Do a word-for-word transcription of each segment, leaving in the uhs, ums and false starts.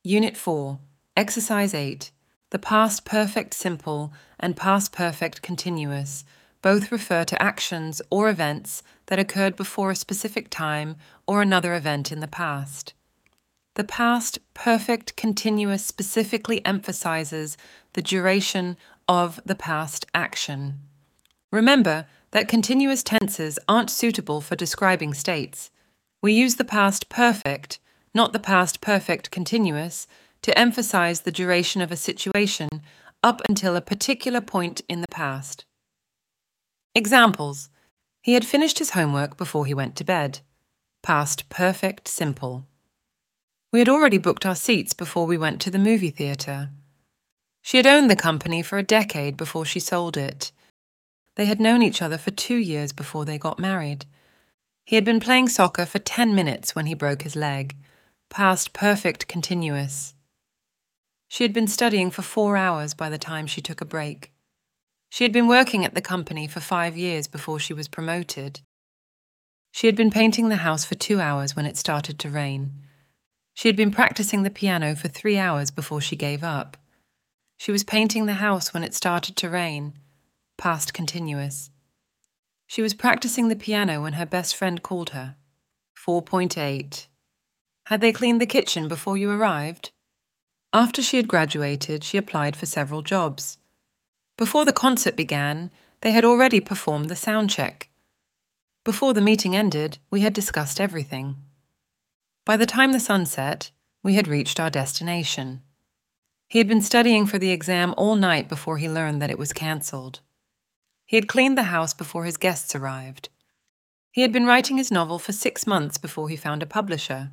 Unit four, Exercise eight. The past perfect simple and past perfect continuous both refer to actions or events that occurred before a specific time or another event in the past. The past perfect continuous specifically emphasizes the duration of the past action. Remember that continuous tenses aren't suitable for describing states. We use the past perfect, not the past perfect continuous, to emphasize the duration of a situation up until a particular point in the past. Examples: he had finished his homework before he went to bed. Past perfect simple. We had already booked our seats before we went to the movie theatre. She had owned the company for a decade before she sold it. They had known each other for two years before they got married. He had been playing soccer for ten minutes when he broke his leg. Past perfect continuous. She had been studying for four hours by the time she took a break. She had been working at the company for five years before she was promoted. She had been painting the house for two hours when it started to rain. She had been practicing the piano for three hours before she gave up. She was painting the house when it started to rain. Past continuous. She was practicing the piano when her best friend called her. four point eight. Had they cleaned the kitchen before you arrived? After she had graduated, she applied for several jobs. Before the concert began, they had already performed the sound check. Before the meeting ended, we had discussed everything. By the time the sun set, we had reached our destination. He had been studying for the exam all night before he learned that it was cancelled. He had cleaned the house before his guests arrived. He had been writing his novel for six months before he found a publisher.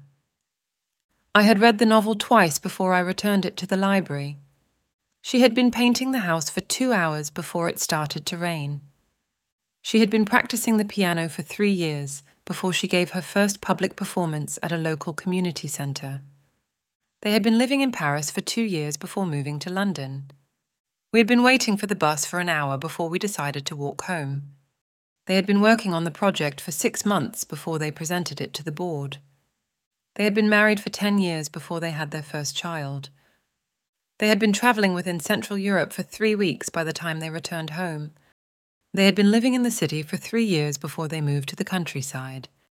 I had read the novel twice before I returned it to the library. She had been painting the house for two hours before it started to rain. She had been practicing the piano for three years before she gave her first public performance at a local community centre. They had been living in Paris for two years before moving to London. We had been waiting for the bus for an hour before we decided to walk home. They had been working on the project for six months before they presented it to the board. They had been married for ten years before they had their first child. They had been travelling within Central Europe for three weeks by the time they returned home. They had been living in the city for three years before they moved to the countryside.